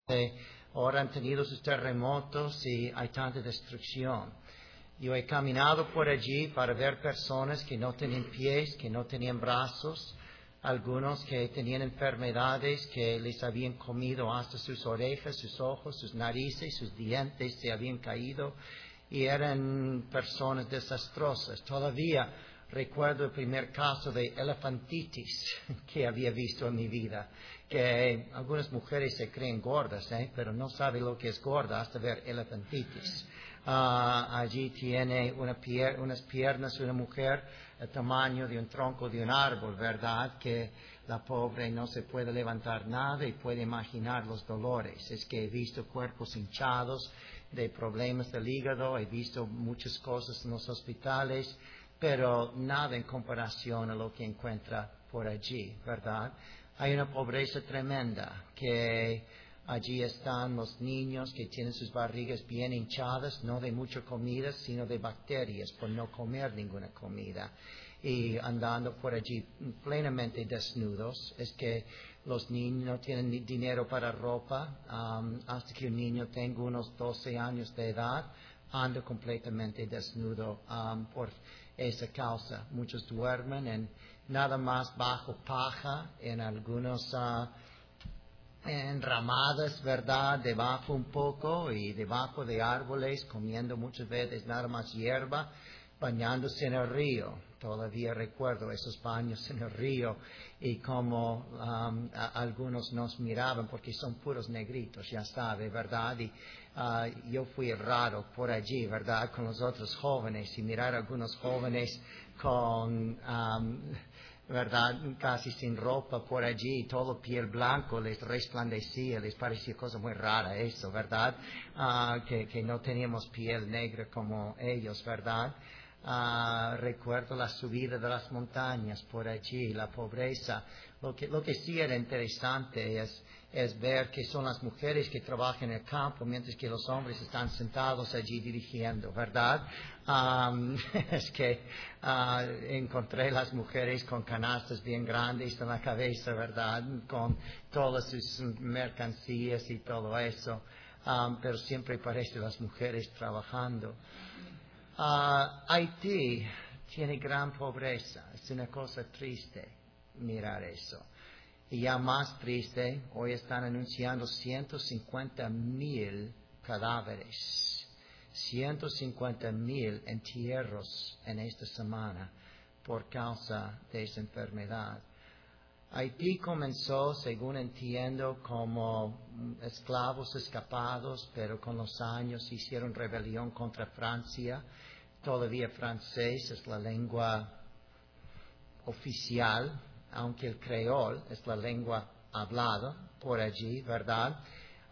Ahora han tenido sus terremotos y hay tanta destrucción. Yo he caminado por allí para ver personas que no tenían pies, que no tenían brazos, algunos que tenían enfermedades que les habían comido hasta sus orejas, sus ojos, sus narices, sus dientes se habían caído y eran personas desastrosas. Todavía recuerdo el primer caso de elefantitis que había visto en mi vida, que algunas mujeres se creen gordas, pero no saben lo que es gorda hasta ver elefantitis. Allí tiene unas piernas, una mujer, el tamaño de un tronco de un árbol, ¿verdad? Que la pobre no se puede levantar nada y puede imaginar los dolores. Es que he visto cuerpos hinchados de problemas del hígado, he visto muchas cosas en los hospitales, pero nada en comparación a lo que encuentra por allí, ¿verdad? Hay una pobreza tremenda que allí están los niños que tienen sus barrigas bien hinchadas, no de mucha comida, sino de bacterias, por no comer ninguna comida. Y andando por allí plenamente desnudos. Es que los niños no tienen ni dinero para ropa. Hasta que un niño tenga unos 12 años de edad, anda completamente desnudo por esa causa. Muchos duermen en nada más bajo paja, en algunos enramadas, ¿verdad? Debajo un poco y debajo de árboles, comiendo muchas veces nada más hierba, bañándose en el río. Todavía recuerdo esos baños en el río y como algunos nos miraban porque son puros negritos, ya sabe, ¿verdad? Y yo fui raro por allí, ¿verdad? Con los otros jóvenes y mirar a algunos jóvenes con ¿verdad? Casi sin ropa por allí, todo piel blanco, les resplandecía, les parecía cosa muy rara eso, ¿verdad? Que no teníamos piel negra como ellos, ¿verdad? Recuerdo la subida de las montañas por allí, la pobreza. Lo que sí era interesante es ver que son las mujeres que trabajan en el campo, mientras que los hombres están sentados allí dirigiendo, ¿verdad? Es que encontré las mujeres con canastas bien grandes en la cabeza, ¿verdad? Con todas sus mercancías y todo eso, pero siempre parece las mujeres trabajando. Haití tiene gran pobreza, es una cosa triste mirar eso. Y ya más triste, hoy están anunciando 150,000 cadáveres, 150,000 entierros en esta semana por causa de esa enfermedad. Haití comenzó, según entiendo, como esclavos escapados, pero con los años hicieron rebelión contra Francia. Todavía francés es la lengua oficial, aunque el creol es la lengua hablada por allí, ¿verdad?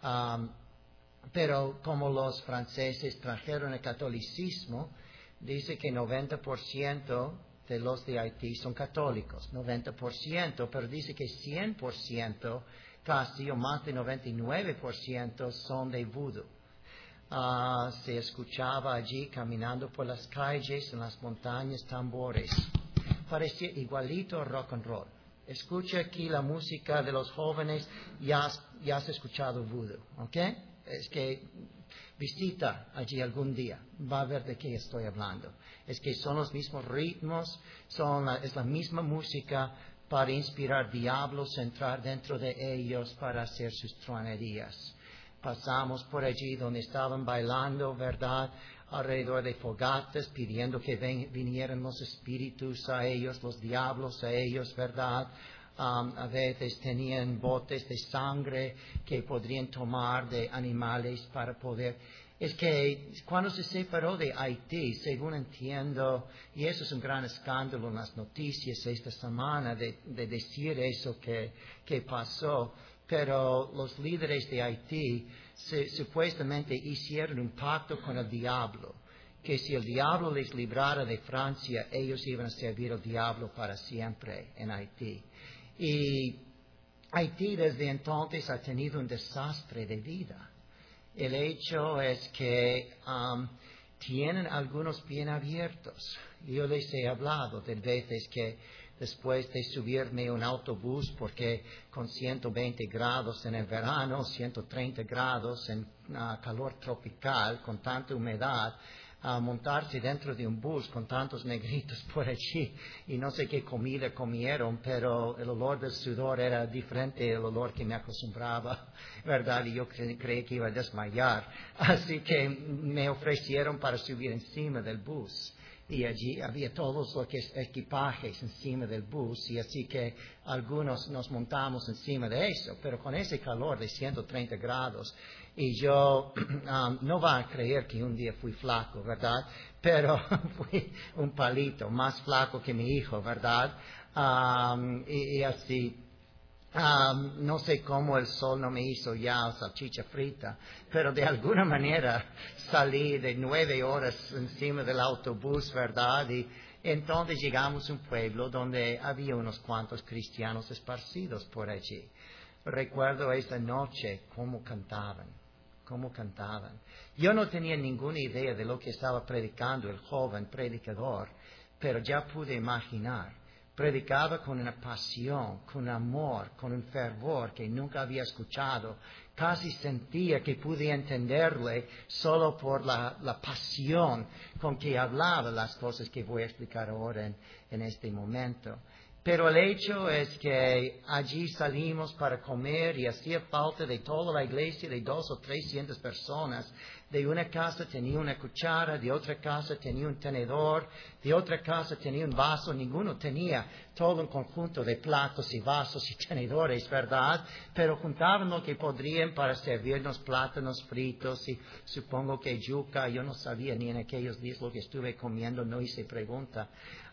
Pero como los franceses trajeron el catolicismo, dice que 90% de los de Haití son católicos, 90%, pero dice que 100%, casi o más de 99% son de vudú. Se escuchaba allí caminando por las calles, en las montañas, tambores. Parecía igualito rock and roll. Escucha aquí la música de los jóvenes, ya has escuchado vudú, ¿ok? Es que visita allí algún día, va a ver de qué estoy hablando. Es que son los mismos ritmos, es la misma música para inspirar diablos a entrar dentro de ellos para hacer sus truanerías. Pasamos por allí donde estaban bailando, ¿verdad? Alrededor de fogatas, pidiendo que vinieran los espíritus a ellos, los diablos a ellos, ¿verdad? A veces tenían botes de sangre que podrían tomar de animales para poder. Es que cuando se separó de Haití, según entiendo, y eso es un gran escándalo en las noticias esta semana de decir eso que pasó, pero los líderes de Haití supuestamente hicieron un pacto con el diablo, que si el diablo les librara de Francia, ellos iban a servir al diablo para siempre en Haití. Y Haití desde entonces ha tenido un desastre de vida. El hecho es que tienen algunos bien abiertos. Yo les he hablado de veces que después de subirme a un autobús, porque con 120 grados en el verano, 130 grados en calor tropical, con tanta humedad, a montarse dentro de un bus con tantos negritos por allí, y no sé qué comida comieron, pero el olor del sudor era diferente del olor que me acostumbraba, ¿verdad? Y yo creí que iba a desmayar. Así que me ofrecieron para subir encima del bus. Y allí había todos los equipajes encima del bus, y así que algunos nos montamos encima de eso, pero con ese calor de 130 grados. Y yo no va a creer que un día fui flaco, ¿verdad? Pero fui un palito, más flaco que mi hijo, ¿verdad? Y así. No sé cómo el sol no me hizo ya salchicha frita, pero de alguna manera salí de 9 horas encima del autobús, ¿verdad? Y entonces llegamos a un pueblo donde había unos cuantos cristianos esparcidos por allí. Recuerdo esa noche cómo cantaban. Yo no tenía ninguna idea de lo que estaba predicando el joven predicador, pero ya pude imaginar. Predicaba con una pasión, con amor, con un fervor que nunca había escuchado. Casi sentía que pude entenderle solo por la pasión con que hablaba las cosas que voy a explicar ahora en este momento. Pero el hecho es que allí salimos para comer y hacía falta de toda la iglesia, de 200 o 300 personas. De una casa tenía una cuchara, de otra casa tenía un tenedor, de otra casa tenía un vaso. Ninguno tenía todo un conjunto de platos y vasos y tenedores, ¿verdad? Pero juntaban lo que podrían para servirnos plátanos fritos y supongo que yuca. Yo no sabía ni en aquellos días lo que estuve comiendo, no hice pregunta.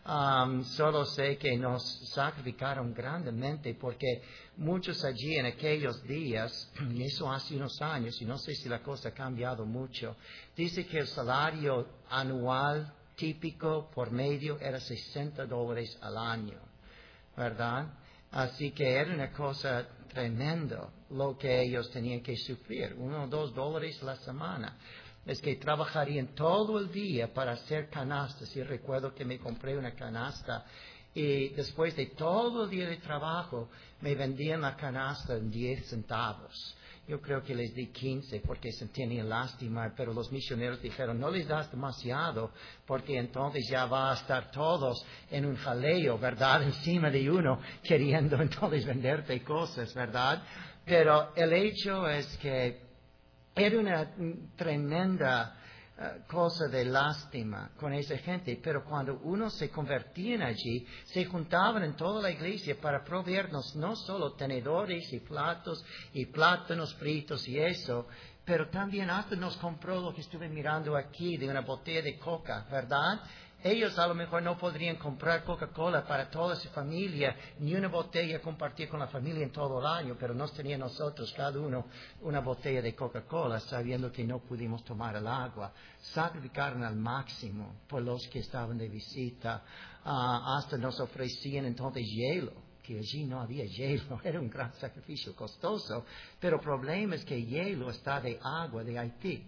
Solo sé que nos sacrificaron grandemente porque muchos allí en aquellos días, y eso hace unos años, y no sé si la cosa ha cambiado mucho, dice que el salario anual típico por medio era $60 al año, ¿verdad? Así que era una cosa tremenda lo que ellos tenían que sufrir, $1 o $2 a la semana. Es que trabajarían todo el día para hacer canastas. Y recuerdo que me compré una canasta y después de todo el día de trabajo me vendían la canasta en 10 centavos. Yo creo que les di 15 porque se tenían lástima, pero los misioneros dijeron, no les das demasiado porque entonces ya va a estar todos en un jaleo, ¿verdad? Encima de uno queriendo entonces venderte cosas, ¿verdad? Pero el hecho es que era una tremenda cosa de lástima con esa gente, pero cuando uno se convertían allí, se juntaban en toda la iglesia para proveernos no solo tenedores y platos y plátanos fritos y eso, pero también hasta nos compró lo que estuve mirando aquí de una botella de coca, ¿verdad? Ellos a lo mejor no podrían comprar Coca-Cola para toda su familia, ni una botella compartir con la familia en todo el año, pero nos tenía nosotros cada uno una botella de Coca-Cola, sabiendo que no pudimos tomar el agua. Sacrificaron al máximo por los que estaban de visita. Hasta nos ofrecían entonces hielo, que allí no había hielo, era un gran sacrificio costoso, pero el problema es que hielo está de agua de Haití.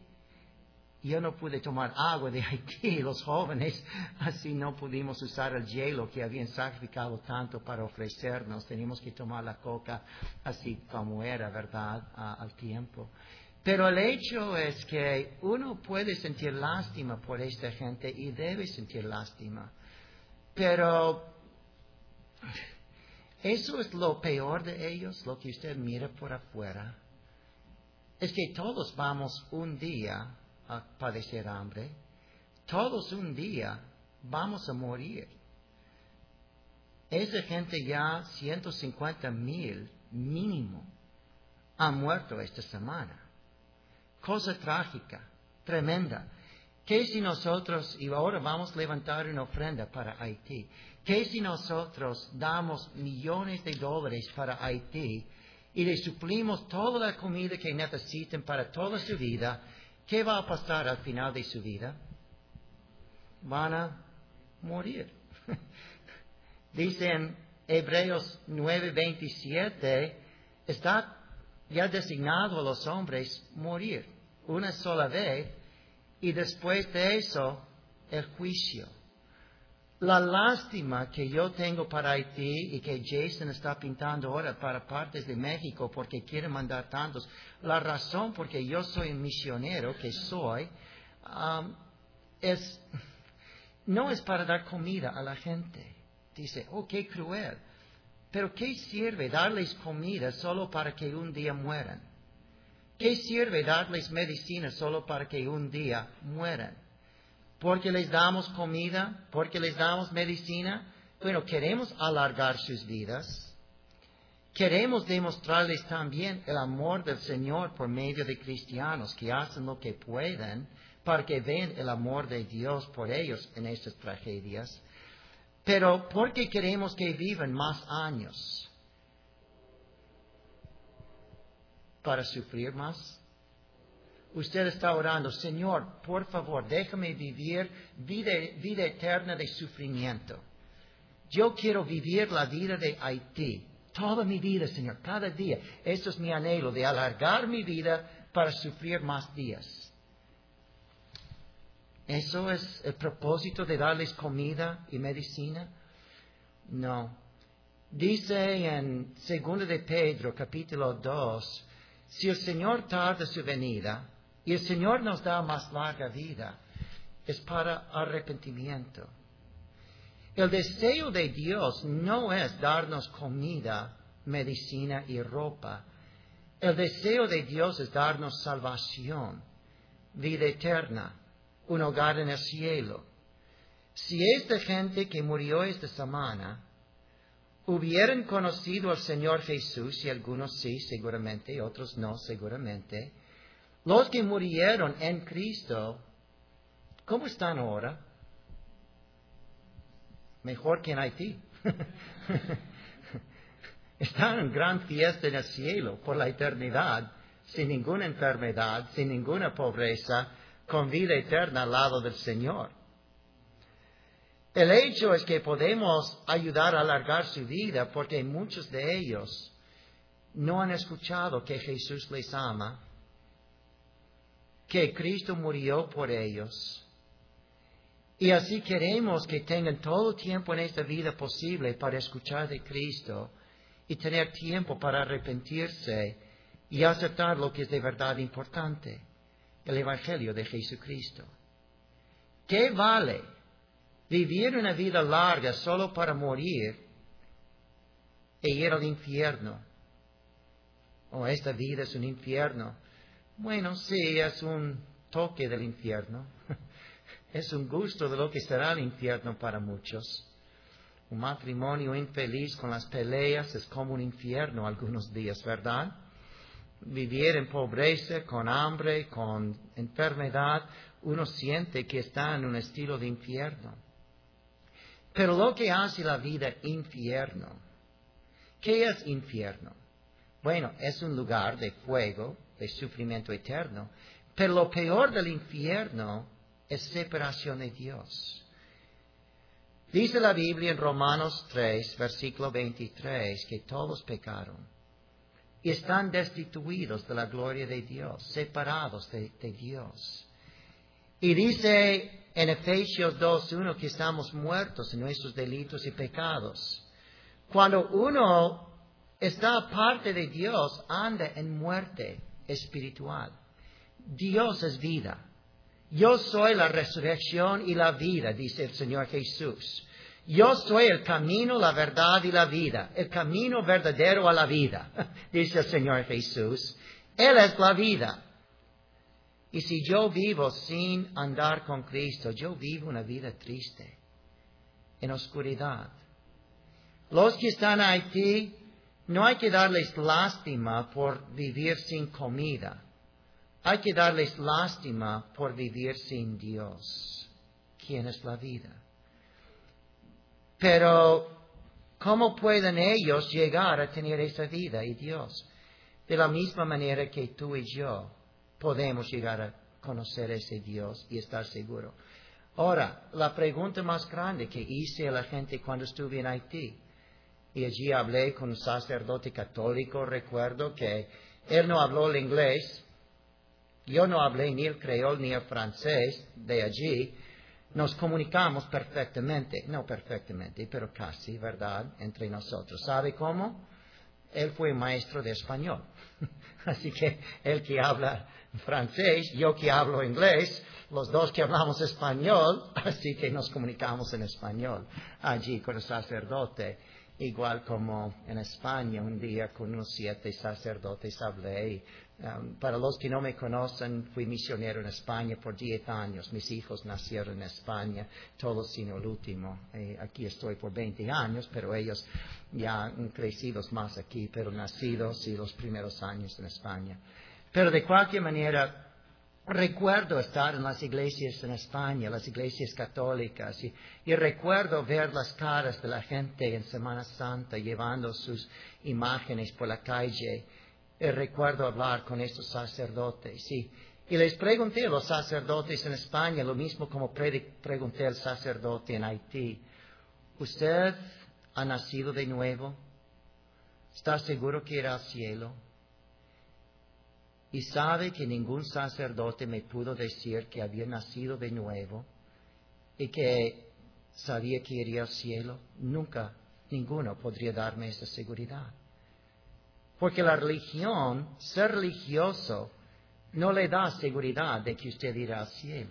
Yo no pude tomar agua de Haití, los jóvenes, así no pudimos usar el hielo que habían sacrificado tanto para ofrecernos. Teníamos que tomar la coca así como era, ¿verdad?, al tiempo. Pero el hecho es que uno puede sentir lástima por esta gente y debe sentir lástima. Pero eso es lo peor de ellos, lo que usted mira por afuera. Es que todos vamos un día a padecer hambre. Todos un día vamos a morir. Esa gente ya 150,000 mínimo ha muerto esta semana. Cosa trágica, tremenda. ¿Qué si nosotros, y ahora vamos a levantar una ofrenda para Haití, qué si nosotros damos millones de dólares para Haití y les suplimos toda la comida que necesiten para toda su vida? ¿Qué va a pasar al final de su vida? Van a morir. Dice en Hebreos 9:27, está ya designado a los hombres morir una sola vez y después de eso el juicio. La lástima que yo tengo para Haití y que Jason está pintando ahora para partes de México porque quiere mandar tantos, la razón porque yo soy un misionero que soy, no es para dar comida a la gente. Dice, oh, qué cruel. Pero ¿qué sirve darles comida solo para que un día mueran? ¿Qué sirve darles medicina solo para que un día mueran? ¿Porque les damos comida? ¿Porque les damos medicina? Bueno, queremos alargar sus vidas. Queremos demostrarles también el amor del Señor por medio de cristianos que hacen lo que pueden para que vean el amor de Dios por ellos en estas tragedias. Pero ¿por qué queremos que vivan más años? ¿Para sufrir más? Usted está orando, Señor, por favor, déjame vivir vida eterna de sufrimiento. Yo quiero vivir la vida de Haití. Toda mi vida, Señor, cada día. Eso es mi anhelo, de alargar mi vida para sufrir más días. ¿Eso es el propósito de darles comida y medicina? No. Dice en 2 de Pedro, capítulo 2, si el Señor tarda su venida y el Señor nos da más larga vida, es para arrepentimiento. El deseo de Dios no es darnos comida, medicina y ropa. El deseo de Dios es darnos salvación, vida eterna, un hogar en el cielo. Si esta gente que murió esta semana hubieran conocido al Señor Jesús, y algunos sí, seguramente, y otros no, seguramente, los que murieron en Cristo, ¿cómo están ahora? Mejor que en Haití. Están en gran fiesta en el cielo por la eternidad, sin ninguna enfermedad, sin ninguna pobreza, con vida eterna al lado del Señor. El hecho es que podemos ayudar a alargar su vida porque muchos de ellos no han escuchado que Jesús les ama, que Cristo murió por ellos. Y así queremos que tengan todo el tiempo en esta vida posible para escuchar de Cristo y tener tiempo para arrepentirse y aceptar lo que es de verdad importante, el Evangelio de Jesucristo. ¿Qué vale vivir una vida larga solo para morir e ir al infierno? Oh, esta vida es un infierno. Bueno, sí, es un toque del infierno. Es un gusto de lo que será el infierno para muchos. Un matrimonio infeliz con las peleas es como un infierno algunos días, ¿verdad? Vivir en pobreza, con hambre, con enfermedad, uno siente que está en un estilo de infierno. Pero lo que hace la vida infierno, ¿qué es infierno? Bueno, es un lugar de fuego, de sufrimiento eterno, pero lo peor del infierno es separación de Dios. Dice la Biblia en Romanos 3, versículo 23, que todos pecaron y están destituidos de la gloria de Dios, separados de Dios. Y dice en Efesios 2:1 que estamos muertos en nuestros delitos y pecados. Cuando uno está aparte de Dios, anda en muerte espiritual. Dios es vida. Yo soy la resurrección y la vida, dice el Señor Jesús. Yo soy el camino, la verdad y la vida. El camino verdadero a la vida, dice el Señor Jesús. Él es la vida. Y si yo vivo sin andar con Cristo, yo vivo una vida triste, en oscuridad. Los que están en Haití, no hay que darles lástima por vivir sin comida. Hay que darles lástima por vivir sin Dios, quien es la vida. Pero, ¿cómo pueden ellos llegar a tener esa vida y Dios? De la misma manera que tú y yo podemos llegar a conocer ese Dios y estar seguros. Ahora, la pregunta más grande que hice a la gente cuando estuve en Haití, y allí hablé con un sacerdote católico, recuerdo que él no habló el inglés, yo no hablé ni el creol ni el francés de allí, Nos comunicamos perfectamente, no perfectamente, pero casi, ¿verdad?, entre nosotros. ¿Sabe cómo? Él fue maestro de español. Así que él que habla francés, yo que hablo inglés, los dos que hablamos español, así que nos comunicamos en español allí con el sacerdote. Igual como en España, un día con unos 7 sacerdotes hablé. Para los que no me conocen, fui misionero en España por 10 años. Mis hijos nacieron en España, todos sino el último. Aquí estoy por 20 años, pero ellos ya han crecido más aquí, pero nacidos y los primeros años en España. Pero de cualquier manera, recuerdo estar en las iglesias en España, las iglesias católicas, y recuerdo ver las caras de la gente en Semana Santa llevando sus imágenes por la calle. Y recuerdo hablar con estos sacerdotes. Y les pregunté a los sacerdotes en España lo mismo como pregunté al sacerdote en Haití. ¿Usted ha nacido de nuevo? ¿Está seguro que irá al cielo? Y sabe que ningún sacerdote me pudo decir que había nacido de nuevo y que sabía que iría al cielo. Nunca, ninguno podría darme esa seguridad. Porque la religión, ser religioso, no le da seguridad de que usted irá al cielo.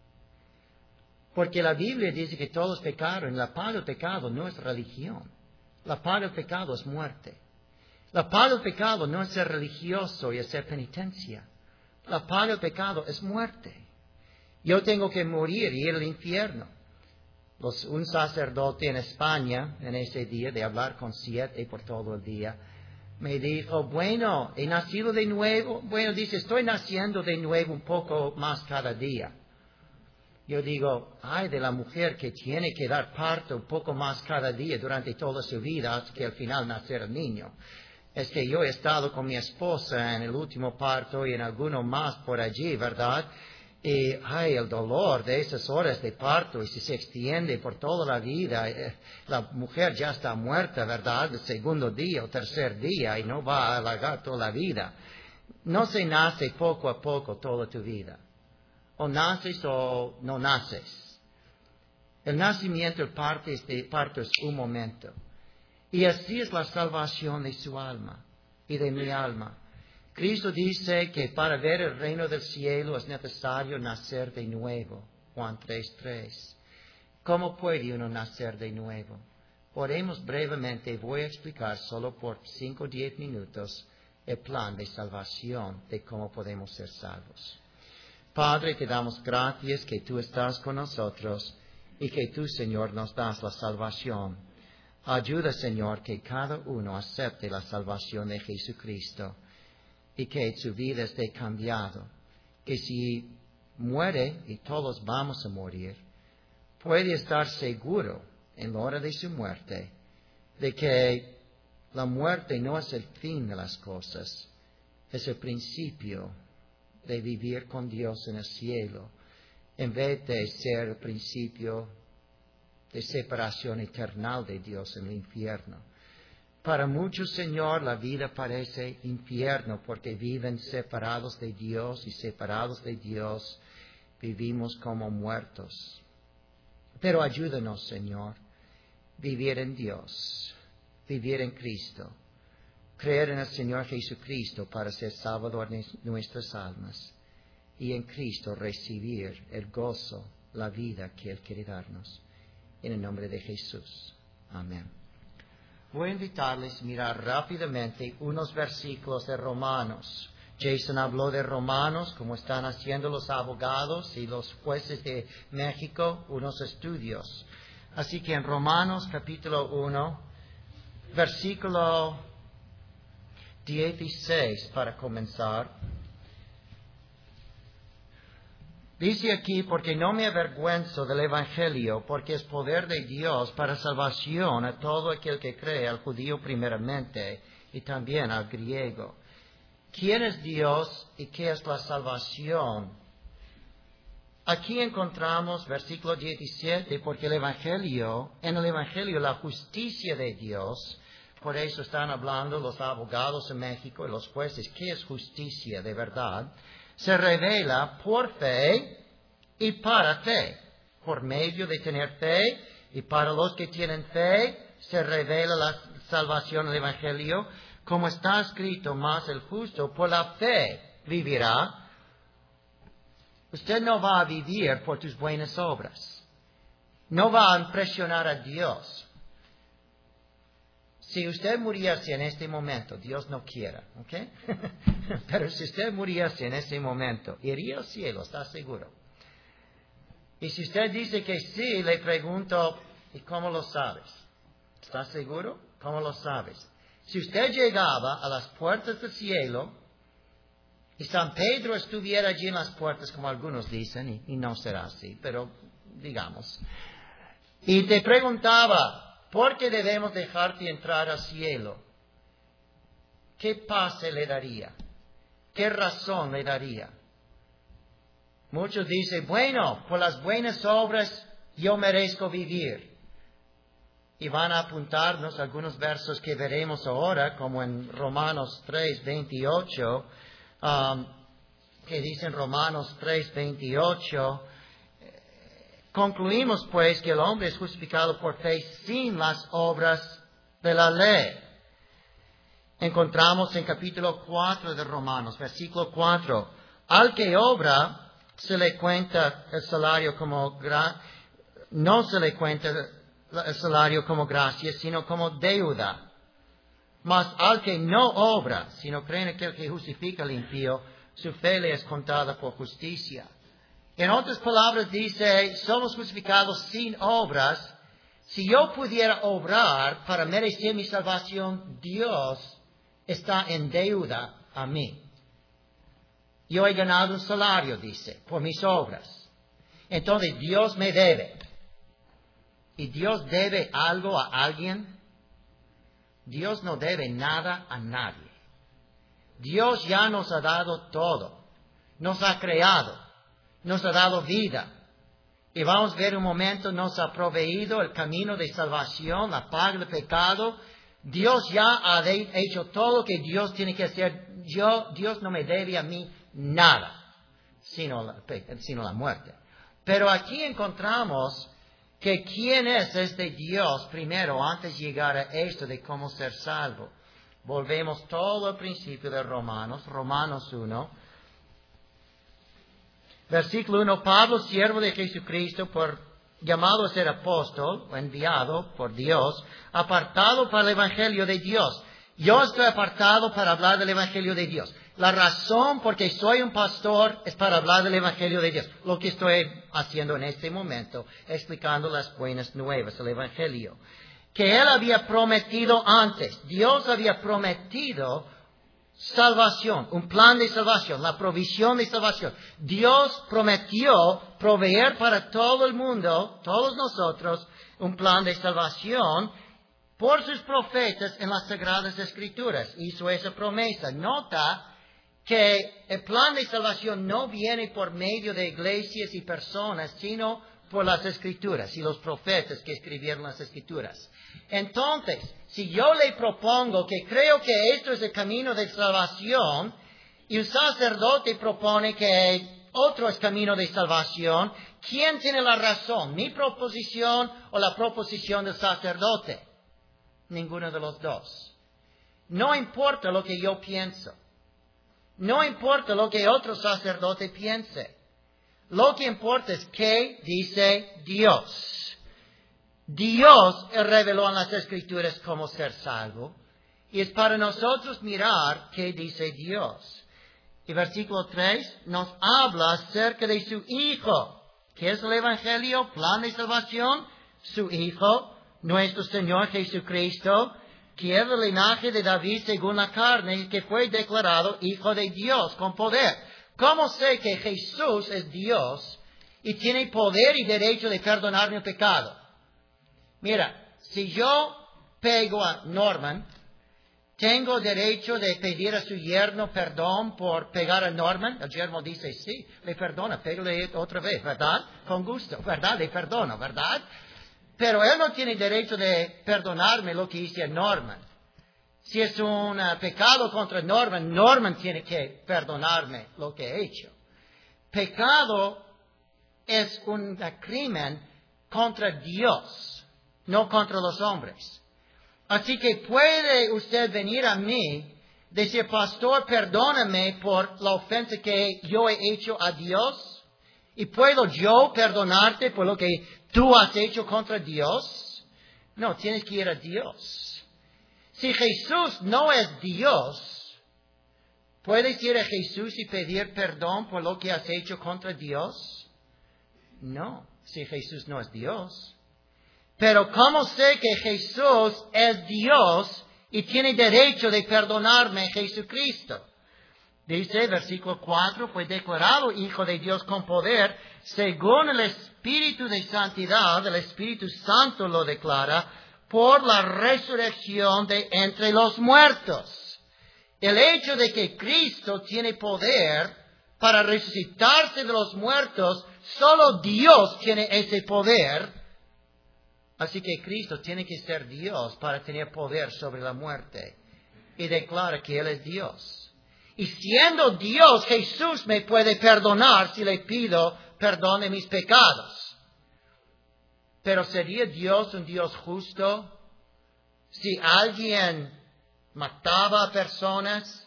Porque la Biblia dice que todos pecaron y la paga del pecado no es religión. La paga del pecado es muerte. La paga del pecado no es ser religioso y hacer penitencia. La paga del pecado es muerte. Yo tengo que morir y ir al infierno. Un sacerdote en España, en ese día, de hablar con 7 por todo el día, me dijo, bueno, he nacido de nuevo. Bueno, dice, estoy naciendo de nuevo un poco más cada día. Yo digo, ay de la mujer que tiene que dar parto un poco más cada día durante toda su vida hasta que al final nacer el niño. Es que yo he estado con mi esposa en el último parto y en alguno más por allí, ¿verdad? Y, ay, el dolor de esas horas de parto y si se extiende por toda la vida, la mujer ya está muerta, ¿verdad? El segundo día o tercer día y no va a alargar toda la vida. No se nace poco a poco toda tu vida. O naces o no naces. El nacimiento, el parto es un momento. Y así es la salvación de su alma y de mi alma. Cristo dice que para ver el reino del cielo es necesario nacer de nuevo. Juan 3:3. ¿Cómo puede uno nacer de nuevo? Oremos brevemente. Voy a explicar solo por 5 o 10 minutos el plan de salvación, de cómo podemos ser salvos. Padre, te damos gracias que tú estás con nosotros y que tú, Señor, nos das la salvación. Ayuda, Señor, que cada uno acepte la salvación de Jesucristo y que su vida esté cambiada. Que si muere, y todos vamos a morir, puede estar seguro en la hora de su muerte de que la muerte no es el fin de las cosas, es el principio de vivir con Dios en el cielo, en vez de ser el principio de separación eterna de Dios en el infierno. Para muchos, Señor, la vida parece infierno porque viven separados de Dios y separados de Dios vivimos como muertos. Pero ayúdanos, Señor, vivir en Dios, vivir en Cristo, creer en el Señor Jesucristo para ser Salvador de nuestras almas y en Cristo recibir el gozo, la vida que Él quiere darnos. En el nombre de Jesús. Amén. Voy a invitarles a mirar rápidamente unos versículos de Romanos. Jason habló de Romanos, como están haciendo los abogados y los jueces de México, unos estudios. Así que en Romanos capítulo 1, versículo 16 para comenzar. Dice aquí, porque no me avergüenzo del Evangelio, porque es poder de Dios para salvación a todo aquel que cree, al judío primeramente y también al griego. ¿Quién es Dios y qué es la salvación? Aquí encontramos versículo 17, porque en el Evangelio la justicia de Dios, por eso están hablando los abogados en México y los jueces, ¿qué es justicia de verdad? Se revela por fe y para fe. por medio de tener fe, y para los que tienen fe se revela la salvación del Evangelio, como está escrito, mas el justo por la fe vivirá. Usted no va a vivir por tus buenas obras. No va a impresionar a Dios. Si usted muriese en este momento, Dios no quiera, ¿ok? Pero si usted muriese en este momento, iría al cielo, ¿está seguro? Y si usted dice que sí, le pregunto, ¿y cómo lo sabes? ¿Está seguro? ¿Cómo lo sabes? Si usted llegaba a las puertas del cielo y San Pedro estuviera allí en las puertas, como algunos dicen, y no será así, pero digamos, y te preguntaba, ¿por qué debemos dejarte entrar al cielo? ¿Qué pase le daría? ¿Qué razón le daría? Muchos dicen, bueno, por las buenas obras yo merezco vivir. Y van a apuntarnos algunos versos que veremos ahora, como en Romanos 3:28, que dicen Romanos 3:28, concluimos pues que el hombre es justificado por fe sin las obras de la ley. Encontramos en capítulo 4 de Romanos, versículo 4, al que obra se le cuenta el salario como no se le cuenta el salario como gracia, sino como deuda. Mas al que no obra, sino cree en aquel que justifica al impío, su fe le es contada por justicia. En otras palabras dice, somos justificados sin obras. Si yo pudiera obrar para merecer mi salvación, Dios está en deuda a mí. Yo he ganado un salario, dice, por mis obras. Entonces Dios me debe. ¿Y Dios debe algo a alguien? Dios no debe nada a nadie. Dios ya nos ha dado todo. Nos ha creado. Nos ha dado vida. Y vamos a ver un momento, nos ha proveído el camino de salvación, la paga del pecado. Dios ya ha hecho todo lo que Dios tiene que hacer. Dios no me debe a mí nada, sino la muerte. Pero aquí encontramos que quién es este Dios primero, antes de llegar a esto de cómo ser salvo. Volvemos todo al principio de Romanos 1. Versículo 1, Pablo, siervo de Jesucristo, llamado a ser apóstol, o enviado por Dios, apartado para el Evangelio de Dios. Yo estoy apartado para hablar del Evangelio de Dios. La razón por que soy un pastor es para hablar del Evangelio de Dios. Lo que estoy haciendo en este momento, explicando las buenas nuevas, el Evangelio. Que Él había prometido antes. Dios había prometido salvación, un plan de salvación, la provisión de salvación. Dios prometió proveer para todo el mundo, todos nosotros, un plan de salvación por sus profetas en las Sagradas Escrituras. Hizo esa promesa. Nota que el plan de salvación no viene por medio de iglesias y personas, sino por las Escrituras y los profetas que escribieron las Escrituras. Entonces, si yo le propongo que creo que esto es el camino de salvación, y un sacerdote propone que otro es camino de salvación, ¿quién tiene la razón? ¿Mi proposición o la proposición del sacerdote? Ninguno de los dos. No importa lo que yo pienso. No importa lo que otro sacerdote piense. Lo que importa es qué dice Dios. Dios reveló en las Escrituras cómo ser salvo. Y es para nosotros mirar qué dice Dios. Y versículo 3 nos habla acerca de su Hijo. ¿Qué es el Evangelio? Plan de salvación. Su Hijo, nuestro Señor Jesucristo, que es del linaje de David según la carne, y que fue declarado Hijo de Dios con poder. ¿Cómo sé que Jesús es Dios y tiene poder y derecho de perdonar mi pecado? Mira, si yo pego a Norman, ¿tengo derecho de pedir a su yerno perdón por pegar a Norman? El yerno dice, sí, le perdona, pégale otra vez, ¿verdad? Con gusto, ¿verdad? Le perdono, ¿verdad? Pero él no tiene derecho de perdonarme lo que hice a Norman. Si es un pecado contra Norman, Norman tiene que perdonarme lo que he hecho. Pecado es un crimen contra Dios, no contra los hombres. Así que puede usted venir a mí, decir, pastor, perdóname por la ofensa que yo he hecho a Dios. ¿Y puedo yo perdonarte por lo que tú has hecho contra Dios? No, tienes que ir a Dios. Si Jesús no es Dios, ¿puedes ir a Jesús y pedir perdón por lo que has hecho contra Dios? No, si Jesús no es Dios. Pero ¿cómo sé que Jesús es Dios y tiene derecho de perdonarme Jesucristo? Dice, versículo 4, fue declarado Hijo de Dios con poder, según el Espíritu de Santidad, el Espíritu Santo lo declara, por la resurrección de entre los muertos. El hecho de que Cristo tiene poder para resucitarse de los muertos, solo Dios tiene ese poder. Así que Cristo tiene que ser Dios para tener poder sobre la muerte. Y declara que Él es Dios. Y siendo Dios, Jesús me puede perdonar si le pido perdón de mis pecados. Pero ¿sería Dios un Dios justo si alguien mataba a personas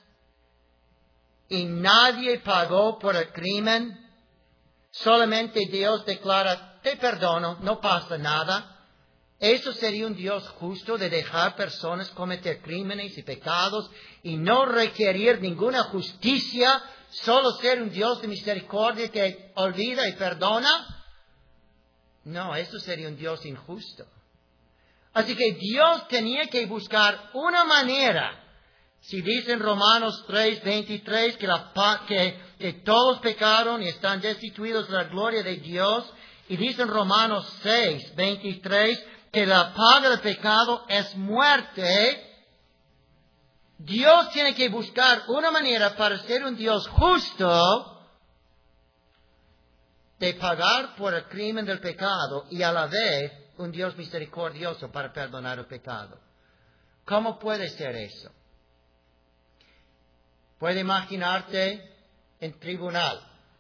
y nadie pagó por el crimen? Solamente Dios declara, te perdono, no pasa nada. ¿Eso sería un Dios justo de dejar personas cometer crímenes y pecados y no requerir ninguna justicia, solo ser un Dios de misericordia que olvida y perdona? No, eso sería un Dios injusto. Así que Dios tenía que buscar una manera. Si dice en Romanos 3:23 que todos pecaron y están destituidos de la gloria de Dios, y dice en Romanos 6:23 que la paga del pecado es muerte, Dios tiene que buscar una manera para ser un Dios justo de pagar por el crimen del pecado y a la vez un Dios misericordioso para perdonar el pecado. ¿Cómo puede ser eso? Puede imaginarte en tribunal.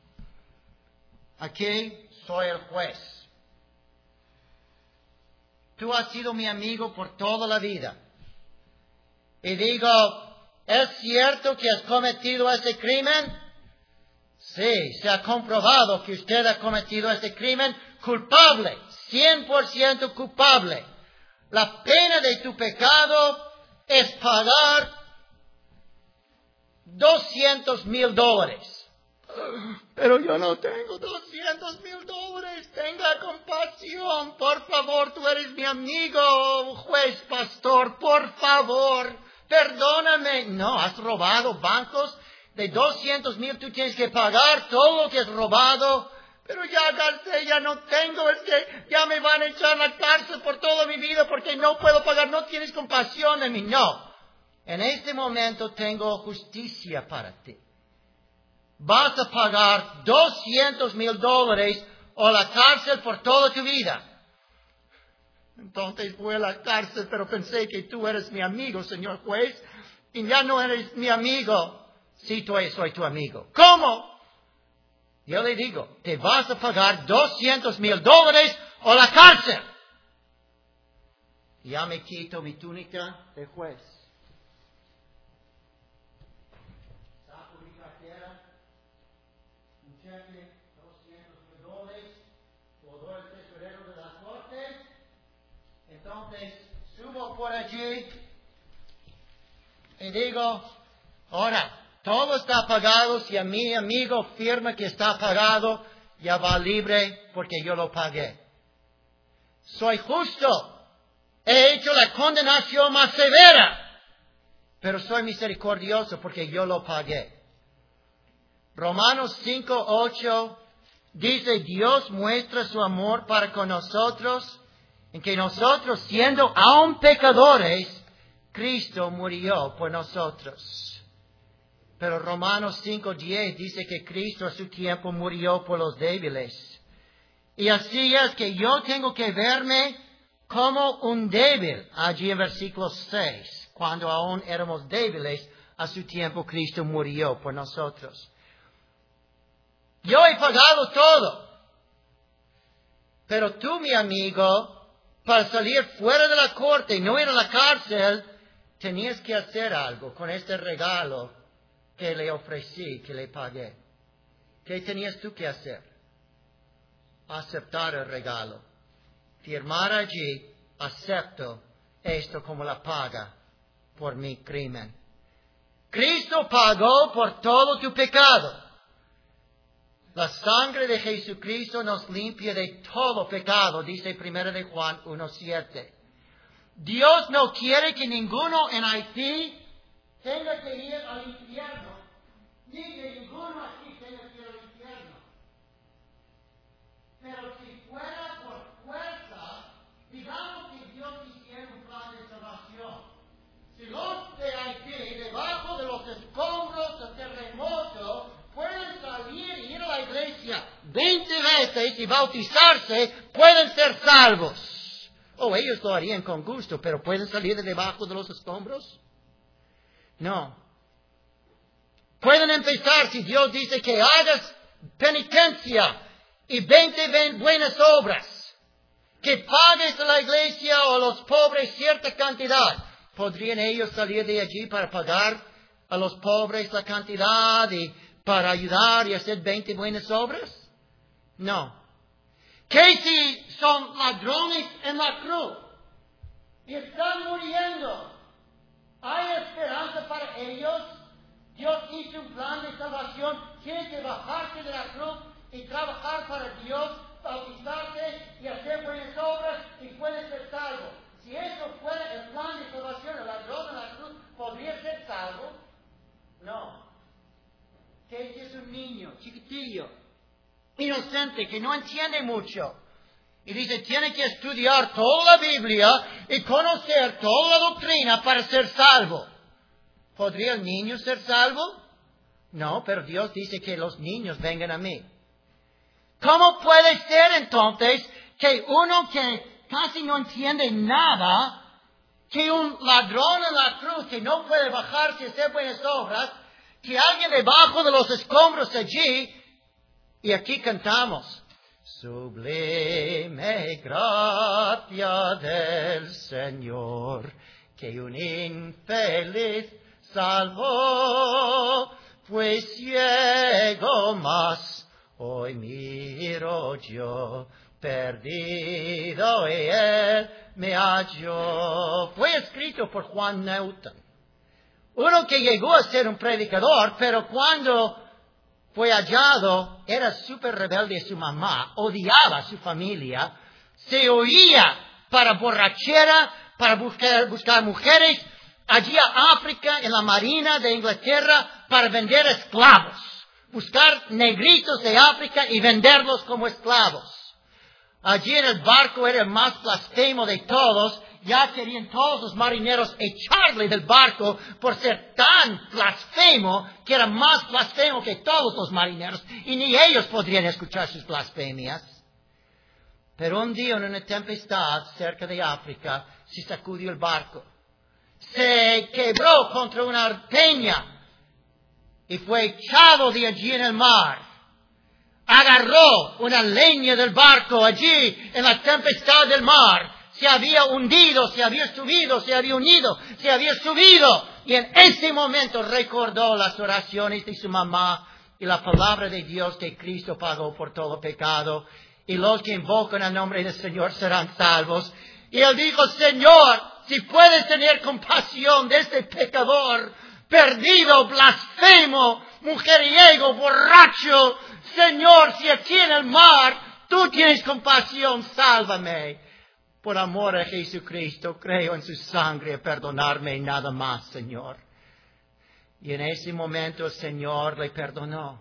Aquí soy el juez. Tú has sido mi amigo por toda la vida. Y digo, ¿es cierto que has cometido ese crimen? Sí, se ha comprobado que usted ha cometido ese crimen. Culpable, 100% culpable. La pena de tu pecado es pagar $200,000. Pero yo no tengo $200,000. Tenga compasión, por favor, tú eres mi amigo, juez, pastor, por favor, perdóname. No, has robado bancos de 200,000, tú tienes que pagar todo lo que has robado. Pero ya gasté, ya no tengo, es que ya me van a echar a la cárcel por toda mi vida porque no puedo pagar, no tienes compasión de mí. No, en este momento tengo justicia para ti. Vas a pagar $200,000 o la cárcel por toda tu vida. Entonces fui a la cárcel, pero pensé que tú eres mi amigo, señor juez, y ya no eres mi amigo. Sí, soy tu amigo. ¿Cómo? Yo le digo, te vas a pagar $200,000 o la cárcel. Ya me quito mi túnica de juez. Saco mi cartera, un cheque, $200,000, todo el tesorero de la corte. Entonces, subo por allí y digo, ahora, todo está pagado. Si a mi amigo firma que está pagado, ya va libre porque yo lo pagué. Soy justo. He hecho la condenación más severa. Pero soy misericordioso porque yo lo pagué. Romanos 5:8 dice, Dios muestra su amor para con nosotros, en que nosotros, siendo aún pecadores, Cristo murió por nosotros. Pero Romanos 5:10 dice que Cristo a su tiempo murió por los débiles. Y así es que yo tengo que verme como un débil. Allí en versículo 6, cuando aún éramos débiles, a su tiempo Cristo murió por nosotros. Yo he pagado todo. Pero tú, mi amigo, para salir fuera de la corte y no ir a la cárcel, tenías que hacer algo con este regalo que le ofrecí, que le pagué. ¿Qué tenías tú que hacer? Aceptar el regalo. Firmar allí, acepto esto como la paga por mi crimen. Cristo pagó por todo tu pecado. La sangre de Jesucristo nos limpia de todo pecado, dice 1 de Juan 1:7. Dios no quiere que ninguno en Haití tenga que ir al infierno, ni que ninguno aquí tenga que ir al infierno. Pero si fuera por fuerza, digamos que Dios hiciera un plan de salvación. Si los de Haití, debajo de los escombros del terremoto, pueden salir y ir a la iglesia 20 veces y bautizarse, pueden ser salvos. Ellos lo harían con gusto, pero ¿pueden salir de debajo de los escombros? No. Pueden empezar si Dios dice que hagas penitencia y 20 buenas obras, que pagues a la iglesia o a los pobres cierta cantidad. ¿Podrían ellos salir de allí para pagar a los pobres la cantidad y para ayudar y hacer 20 buenas obras? No. ¿Qué si son ladrones en la cruz y están muriendo? ¿Hay esperanza para ellos? Dios hizo un plan de salvación. Tienen que bajarse de la cruz y trabajar para Dios, bautizarse y hacer buenas obras y pueden ser salvos. Si eso fuera el plan de salvación, el ladrón en la cruz podría ser salvo. No. Que es un niño chiquitillo, inocente, que no entiende mucho. Y dice, tiene que estudiar toda la Biblia y conocer toda la doctrina para ser salvo. ¿Podría el niño ser salvo? No, pero Dios dice que los niños vengan a mí. ¿Cómo puede ser entonces que uno que casi no entiende nada, que un ladrón en la cruz que no puede bajarse y hacer buenas obras, que alguien debajo de los escombros allí, y aquí cantamos, sublime gracia del Señor, que un infeliz salvó, pues ciego más hoy miro yo, perdido y él me halló. Fue escrito por Juan Newton. Uno que llegó a ser un predicador, pero cuando fue hallado, era súper rebelde a su mamá, odiaba a su familia, se oía para borrachera, para buscar mujeres, allí a África, en la marina de Inglaterra, para vender esclavos, buscar negritos de África y venderlos como esclavos. Allí en el barco era el más blasfemo de todos. Ya querían todos los marineros echarle del barco por ser tan blasfemo, que era más blasfemo que todos los marineros, y ni ellos podrían escuchar sus blasfemias. Pero un día en una tempestad cerca de África se sacudió el barco, se quebró contra una peña y fue echado de allí en el mar. Agarró una leña del barco allí en la tempestad del mar. Se había hundido, se había subido, se había unido, se había subido. Y en ese momento recordó las oraciones de su mamá y la palabra de Dios que Cristo pagó por todo pecado. Y los que invocan el nombre del Señor serán salvos. Y él dijo, Señor, si puedes tener compasión de este pecador, perdido, blasfemo, mujeriego, borracho, Señor, si aquí en el mar tú tienes compasión, sálvame. Por amor a Jesucristo, creo en su sangre, perdonarme y nada más, Señor. Y en ese momento el Señor le perdonó.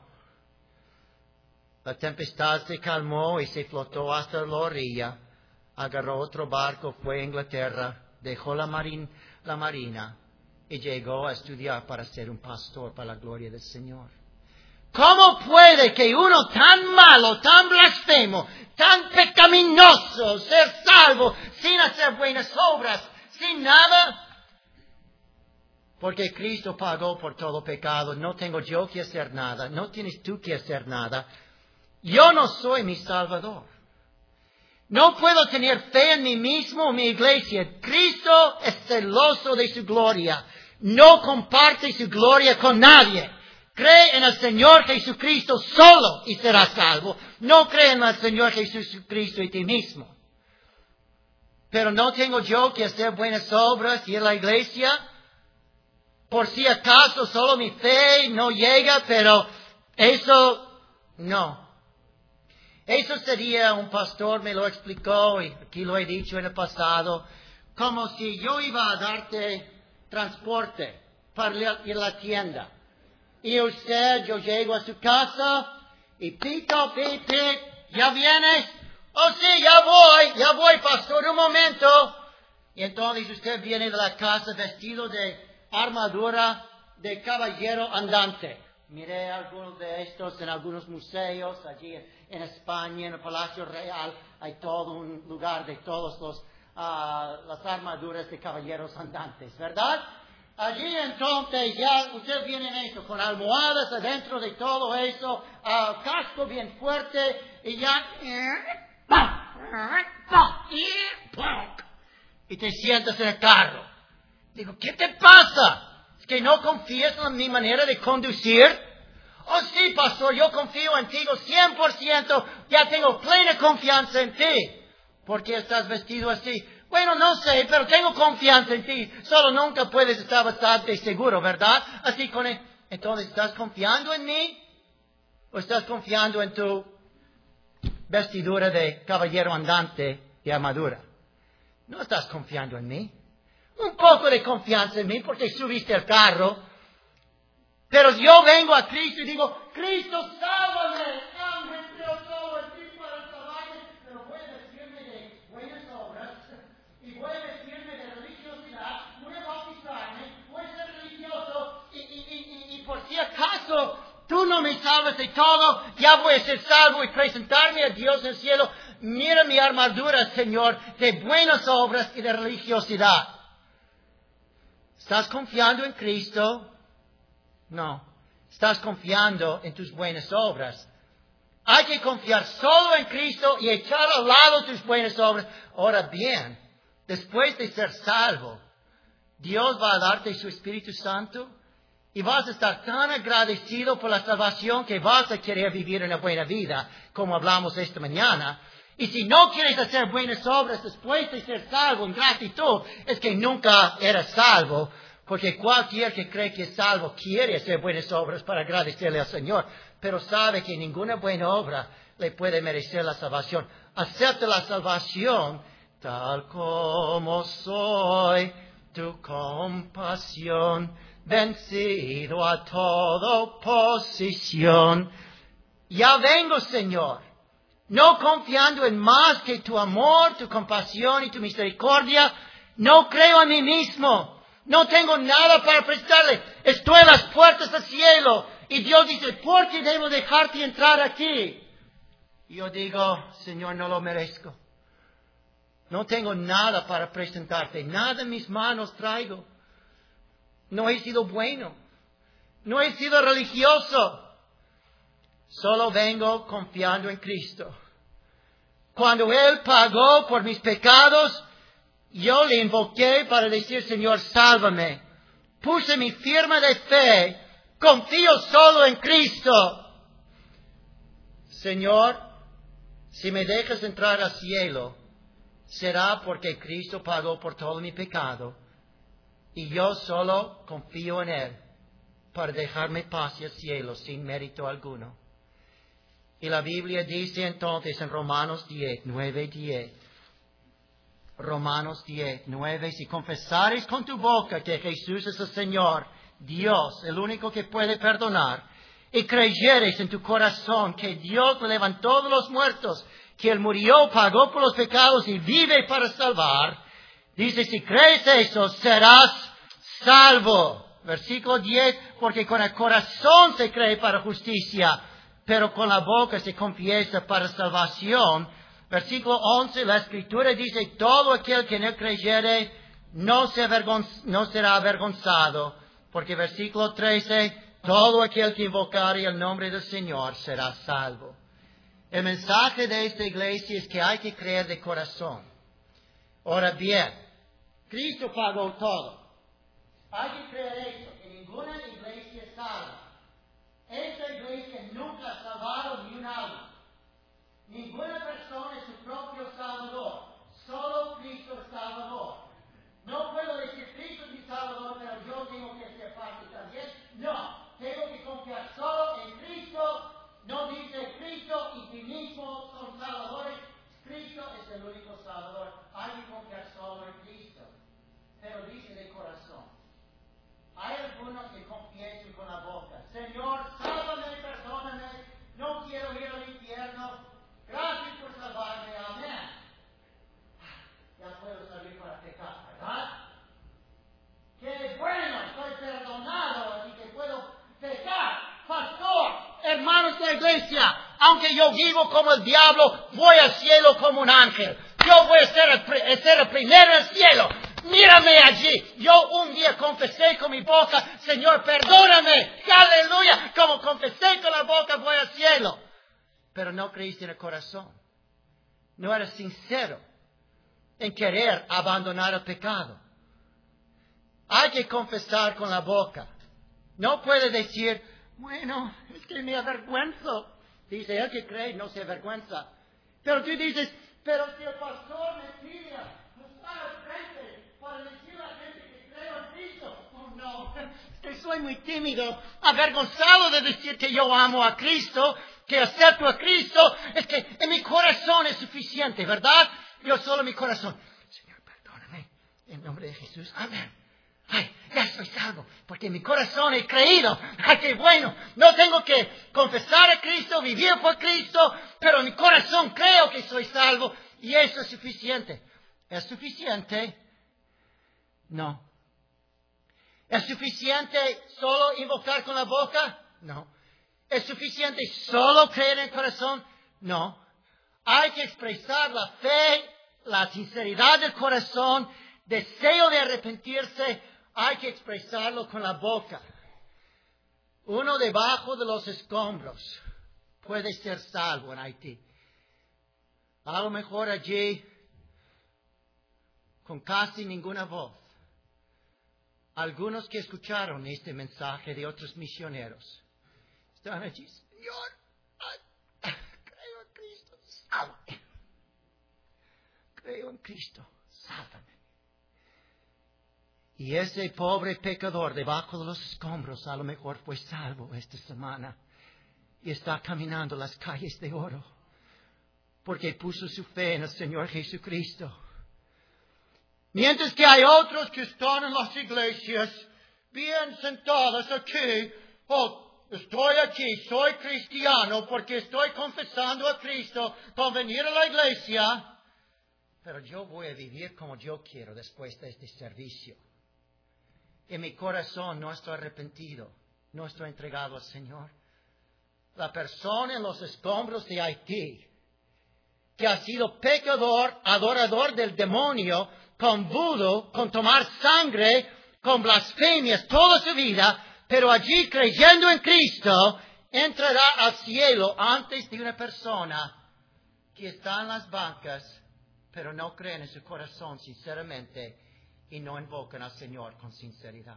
La tempestad se calmó y se flotó hasta la orilla. Agarró otro barco, fue a Inglaterra, dejó la marina y llegó a estudiar para ser un pastor para la gloria del Señor. ¿Cómo puede que uno tan malo, tan blasfemo, tan pecaminoso, ser salvo sin hacer buenas obras, sin nada? Porque Cristo pagó por todo pecado. No tengo yo que hacer nada. No tienes tú que hacer nada. Yo no soy mi Salvador. No puedo tener fe en mí mismo o mi iglesia. Cristo es celoso de su gloria. No comparte su gloria con nadie. Cree en el Señor Jesucristo solo y serás salvo. No cree en el Señor Jesucristo y ti mismo. Pero no tengo yo que hacer buenas obras y en la iglesia. Por si acaso solo mi fe no llega, pero eso no. Eso sería, un pastor me lo explicó y aquí lo he dicho en el pasado, como si yo iba a darte transporte para ir a la tienda. Y yo llego a su casa y pito, ¿ya vienes? Oh sí, ya voy, pastor, un momento. Y entonces usted viene de la casa vestido de armadura de caballero andante. Miré algunos de estos en algunos museos, allí en España, en el Palacio Real, hay todo un lugar de todas las armaduras de caballeros andantes, ¿verdad? Allí entonces ya usted viene en esto, con almohadas adentro de todo eso, casco bien fuerte, y ya... Y te sientas en el carro. Digo, ¿qué te pasa? ¿Es que no confías en mi manera de conducir? Oh sí, pastor, yo confío en ti 100%, ya tengo plena confianza en ti. ¿Por qué estás vestido así? Bueno, no sé, pero tengo confianza en ti. Solo nunca puedes estar bastante seguro, ¿verdad? Así con él. Entonces, ¿estás confiando en mí? ¿O estás confiando en tu vestidura de caballero andante de armadura? No estás confiando en mí. Un poco de confianza en mí porque subiste al carro. Pero yo vengo a Cristo y digo, Cristo, sálvame. Ángel, pero solo el ti para salvarme. Pero voy a vestirme de buenas obras. Y voy a vestirme de religiosidad. Voy a bautizarme. Voy a ser religioso. Y por si acaso tú no me salvas de todo, ya voy a ser salvo y presentarme a Dios en el cielo. Mira mi armadura, Señor, de buenas obras y de religiosidad. ¿Estás confiando en Cristo? No. Estás confiando en tus buenas obras. Hay que confiar solo en Cristo y echar a lado tus buenas obras. Ahora bien, después de ser salvo, Dios va a darte su Espíritu Santo y vas a estar tan agradecido por la salvación que vas a querer vivir una buena vida, como hablamos esta mañana. Y si no quieres hacer buenas obras después de ser salvo en gratitud, es que nunca eres salvo. Porque cualquier que cree que es salvo quiere hacer buenas obras para agradecerle al Señor. Pero sabe que ninguna buena obra le puede merecer la salvación. Acepta la salvación tal como soy. Tu compasión, vencido a toda oposición. Ya vengo, Señor. No confiando en más que tu amor, tu compasión y tu misericordia. No creo en mí mismo. No tengo nada para prestarle. Estoy a las puertas del cielo. Y Dios dice, ¿por qué debo dejarte entrar aquí? Y yo digo, Señor, no lo merezco. No tengo nada para presentarte. Nada en mis manos traigo. No he sido bueno. No he sido religioso. Solo vengo confiando en Cristo. Cuando Él pagó por mis pecados, yo le invoqué para decir, Señor, sálvame. Puse mi firma de fe. Confío solo en Cristo. Señor, si me dejas entrar al cielo, será porque Cristo pagó por todo mi pecado. Y yo solo confío en Él para dejarme paz al cielo sin mérito alguno. Y la Biblia dice entonces en Romanos 10, 9 y 10. Romanos 10, 9. Si confesares con tu boca que Jesús es el Señor, Dios, el único que puede perdonar, y creyeres en tu corazón que Dios le levantó de los muertos, que Él murió, pagó por los pecados y vive para salvar, dice, si crees eso, serás salvo. Versículo 10, porque con el corazón se cree para justicia, pero con la boca se confiesa para salvación. Versículo 11, la Escritura dice, todo aquel que no creyere no será avergonzado. Porque versículo 13, todo aquel que invocare el nombre del Señor será salvo. El mensaje de esta iglesia es que hay que creer de corazón. Ahora bien, Cristo pagó todo. Hay que creer eso, que ninguna iglesia es salva. Esta iglesia nunca ha salvado ni un alma. Ninguna persona es su propio Salvador. Solo Cristo es Salvador. No puedo decir Cristo es mi Salvador, pero yo tengo que ser parte también. No, tengo que confiar solo en Cristo. No dice Cristo y ti mismo son salvadores. Cristo es el único Salvador. Hay que confiar solo en Cristo. Pero dice de corazón. Hay algunos que confiesan con la boca. Señor, sálvame, perdóname. No quiero ir al infierno. Gracias por salvarme. Amén. Ya puedo salir para pecar, ¿verdad? ¡Qué bueno! Estoy perdonado, así que puedo pecar. Pastor, hermanos de la iglesia, aunque yo vivo como el diablo, voy al cielo como un ángel. Yo voy a ser el primero en el cielo. Mírame allí. Yo un día confesé con mi boca, Señor, perdóname. Aleluya. Como confesé con la boca, voy al cielo. Pero no creíste en el corazón. No eres sincero en querer abandonar el pecado. Hay que confesar con la boca. No puede decir, bueno, es que me avergüenzo. Dice, el que cree no se avergüenza. Pero tú dices, pero si el pastor me pide estar al frente para decir a la gente que creo en Cristo. Oh, no, que soy muy tímido, avergonzado de decir que yo amo a Cristo, que acepto a Cristo. Es que en mi corazón es suficiente, ¿verdad? Yo solo en mi corazón. Señor, perdóname. En nombre de Jesús. Amén. Ay, ya estoy salvo, porque en mi corazón he creído. Ay, qué bueno. No tengo que confesar a Cristo, vivir por Cristo, pero en mi corazón creo que soy salvo. Y eso es suficiente. ¿Es suficiente? No. ¿Es suficiente solo invocar con la boca? No. ¿Es suficiente solo creer en el corazón? No. Hay que expresar la fe, la sinceridad del corazón, deseo de arrepentirse. Hay que expresarlo con la boca. Uno debajo de los escombros puede ser salvo en Haití. A lo mejor allí, con casi ninguna voz. Algunos que escucharon este mensaje de otros misioneros están allí. Señor, creo en Cristo, sálvame. Creo en Cristo, sálvame. Y ese pobre pecador debajo de los escombros a lo mejor fue salvo esta semana y está caminando las calles de oro porque puso su fe en el Señor Jesucristo. Mientras que hay otros que están en las iglesias bien sentados aquí. Oh, estoy aquí, soy cristiano porque estoy confesando a Cristo con venir a la iglesia. Pero yo voy a vivir como yo quiero después de este servicio. En mi corazón no estoy arrepentido, no estoy entregado al Señor. La persona en los escombros de Haití, que ha sido pecador, adorador del demonio, con vudú, con tomar sangre, con blasfemias toda su vida, pero allí creyendo en Cristo, entrará al cielo antes de una persona que está en las bancas, pero no creen en su corazón sinceramente y no invocan al Señor con sinceridad.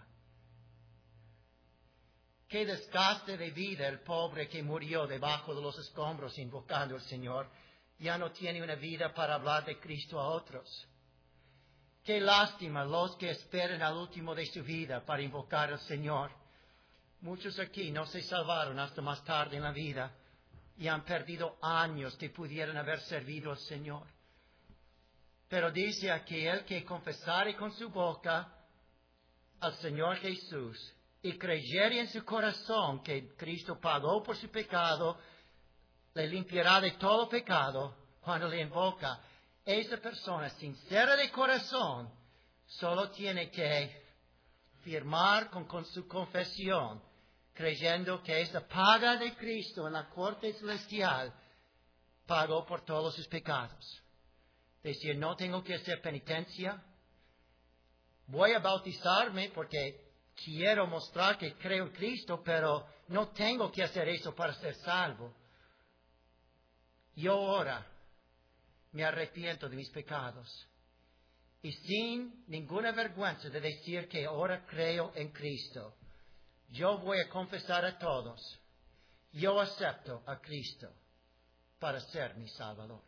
Qué desgaste de vida el pobre que murió debajo de los escombros invocando al Señor. Ya no tiene una vida para hablar de Cristo a otros. Qué lástima los que esperan al último de su vida para invocar al Señor. Muchos aquí no se salvaron hasta más tarde en la vida y han perdido años que pudieran haber servido al Señor. Pero dice aquí, el que confesare con su boca al Señor Jesús y creyere en su corazón que Cristo pagó por su pecado, le limpiará de todo pecado. Cuando le invoca, esa persona sincera de corazón solo tiene que firmar con su confesión, creyendo que esa paga de Cristo en la corte celestial pagó por todos sus pecados. Decir, no tengo que hacer penitencia. Voy a bautizarme porque quiero mostrar que creo en Cristo, pero no tengo que hacer eso para ser salvo. yo ahora me arrepiento de mis pecados. Y sin ninguna vergüenza de decir que ahora creo en Cristo, yo voy a confesar a todos, yo acepto a Cristo para ser mi Salvador.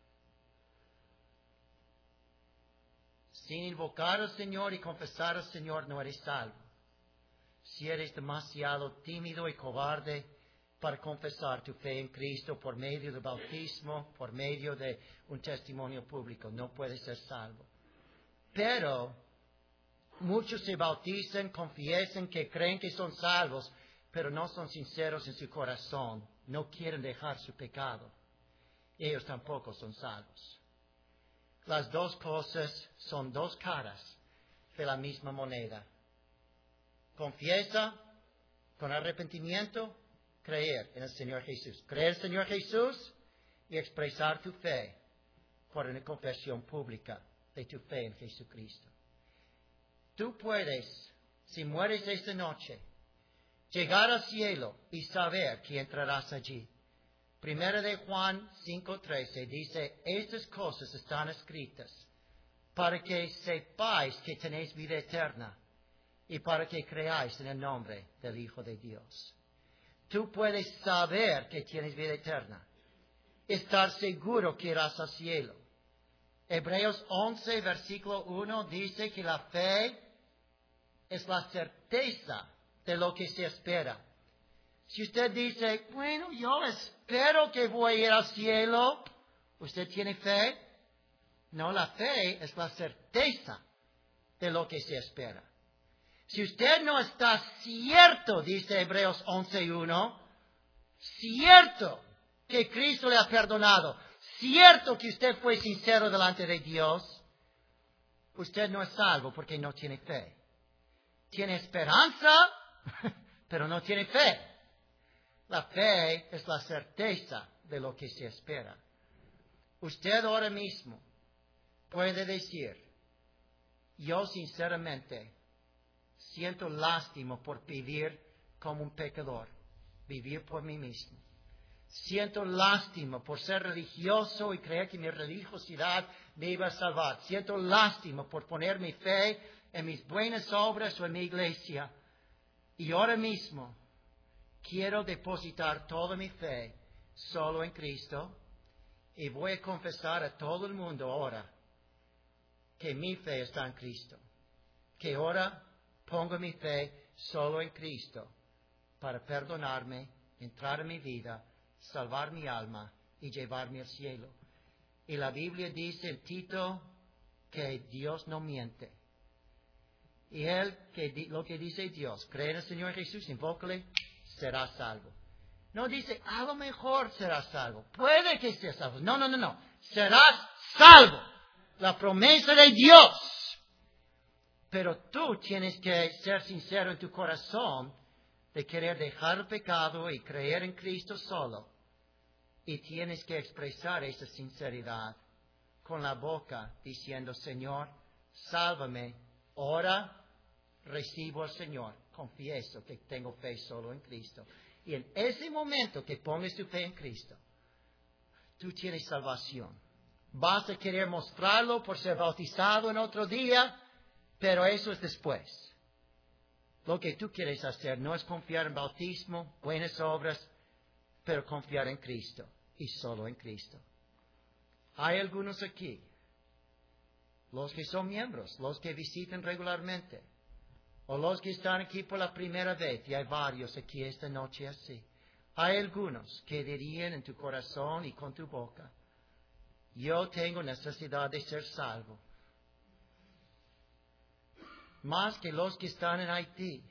Sin invocar al Señor y confesar al Señor no eres salvo. Si eres demasiado tímido y cobarde para confesar tu fe en Cristo por medio del bautismo, por medio de un testimonio público, no puedes ser salvo. Pero muchos se bautizan, confiesan que creen que son salvos, pero no son sinceros en su corazón, no quieren dejar su pecado. Ellos tampoco son salvos. Las dos cosas son dos caras de la misma moneda. Confiesa con arrepentimiento, creer en el Señor Jesús. Creer en el Señor Jesús y expresar tu fe por una confesión pública de tu fe en Jesucristo. Tú puedes, si mueres esta noche, llegar al cielo y saber que entrarás allí. Primera de Juan 5:13 dice, estas cosas están escritas para que sepáis que tenéis vida eterna y para que creáis en el nombre del Hijo de Dios. Tú puedes saber que tienes vida eterna, estar seguro que irás al cielo. Hebreos 11, versículo 1 dice que la fe es la certeza de lo que se espera. Si usted dice, bueno, yo espero que voy a ir al cielo, ¿usted tiene fe? No, la fe es la certeza de lo que se espera. Si usted no está cierto, dice Hebreos 11:1, cierto que Cristo le ha perdonado, cierto que usted fue sincero delante de Dios, usted no es salvo porque no tiene fe. Tiene esperanza, pero no tiene fe. La fe es la certeza de lo que se espera. Usted ahora mismo puede decir, yo sinceramente siento lástima por vivir como un pecador, vivir por mí mismo. Siento lástima por ser religioso y creer que mi religiosidad me iba a salvar. Siento lástima por poner mi fe en mis buenas obras o en mi iglesia. Y ahora mismo quiero depositar toda mi fe solo en Cristo y voy a confesar a todo el mundo ahora que mi fe está en Cristo. Que ahora pongo mi fe solo en Cristo para perdonarme, entrar en mi vida, salvar mi alma y llevarme al cielo. Y la Biblia dice en Tito que Dios no miente. Y lo que dice Dios, cree en el Señor Jesús, invócale, será salvo. No dice, a lo mejor serás salvo. Puede que seas salvo. No. Serás salvo. La promesa de Dios. Pero tú tienes que ser sincero en tu corazón de querer dejar el pecado y creer en Cristo solo. Y tienes que expresar esa sinceridad con la boca diciendo, Señor, sálvame. Ahora recibo al Señor. Confieso que tengo fe solo en Cristo. Y en ese momento que pongas tu fe en Cristo, tú tienes salvación. Vas a querer mostrarlo por ser bautizado en otro día, pero eso es después. Lo que tú quieres hacer no es confiar en bautismo, buenas obras, pero confiar en Cristo y solo en Cristo. Hay algunos aquí, los que son miembros, los que visitan regularmente, o los que están aquí por la primera vez, y hay varios aquí esta noche así. Hay algunos que dirían en tu corazón y con tu boca, yo tengo necesidad de ser salvo. Más que los que están en Haití.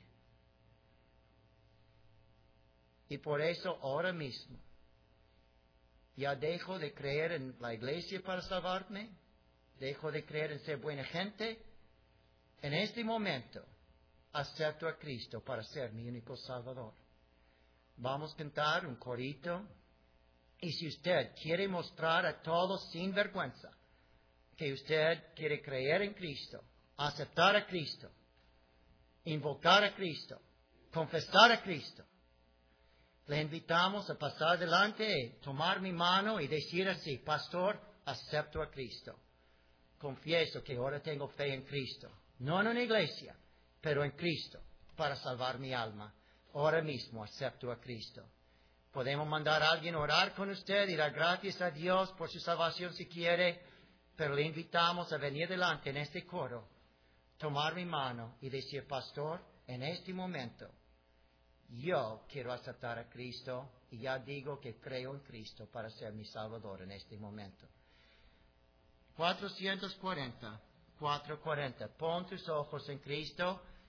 Y por eso ahora mismo, ya dejo de creer en la iglesia para salvarme, dejo de creer en ser buena gente. En este momento, acepto a Cristo para ser mi único Salvador. Vamos a cantar un corito. Y si usted quiere mostrar a todos sin vergüenza que usted quiere creer en Cristo, aceptar a Cristo, invocar a Cristo, confesar a Cristo, Le invitamos a pasar adelante, tomar mi mano y decir así: pastor, acepto a Cristo. Confieso que ahora tengo fe en Cristo. No en una iglesia, pero en Cristo, para salvar mi alma. Ahora mismo acepto a Cristo. Podemos mandar a alguien a orar con usted y dar gracias a Dios por su salvación si quiere, pero le invitamos a venir delante en este coro, tomar mi mano y decir: pastor, en este momento yo quiero aceptar a Cristo y ya digo que creo en Cristo para ser mi Salvador en este momento. 440. Pon tus ojos en Cristo.